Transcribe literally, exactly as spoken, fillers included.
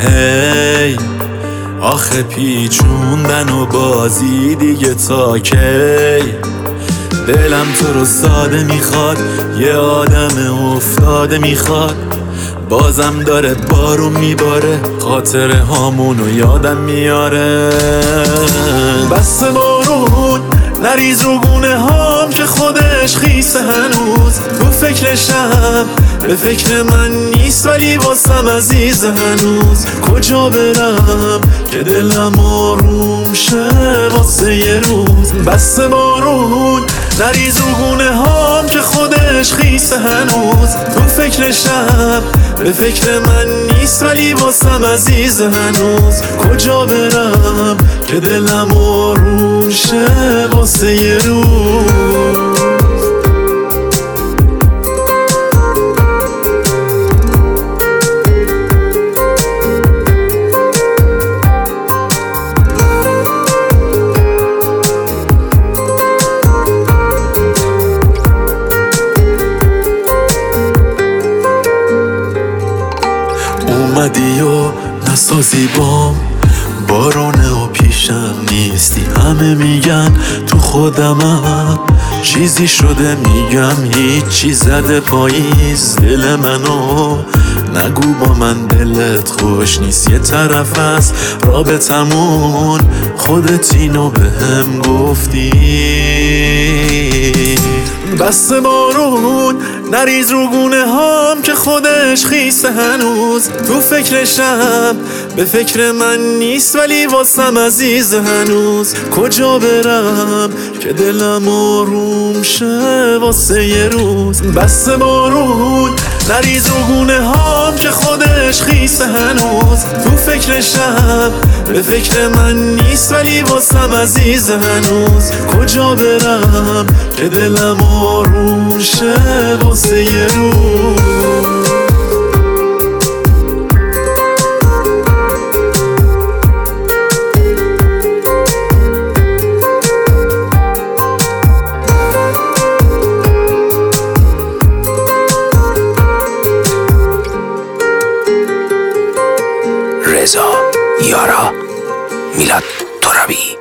هی آخه پیچوندن و بازی دیگه تا کی؟ دلم تو رو ساده میخواد، یه آدم افتاده میخواد، بازم داره بارو میباره، خاطره هامونو یادم میاره. بس بارون نریز رو گونه هام که خودش خیسه هنوز، تو فکرشم به فکر من نیست ولی واسم عزیز هنوز. کجا برم که دلم آروم شه واسه یه روز؟ بس بارون نریز رو گونه هام که خودش خیسه هنوز، تو فکرشم به فکر من نیست ولی واسم عزیز هنوز. کجا برم که دلم آروم شه واسه یه روز؟ اومدی و نسازی بام بارونه و پیشم نیستی، همه میگن تو خودمم چیزی شده، میگم هیچی زده پاییز دل منو. نگو با من دلت خوش نیست، یه طرف از رابطمون خودت اینو به هم گفتی. بس بارون نریز رو گونه هام که خودش خیسه هنوز، تو فکرشم به فکر من نیست ولی واسم عزیز هنوز. کجا برم که دلم آروم شه واسه یه روز؟ بس بارون نریز رو گونه هام که خودش خیسه هنوز، تو فکرشم به فکر من نیست ولی واسم عزیز هنوز. کجا برم که دلم آروم شه واسه یه روز؟ رضا یارا میلاد ترابی.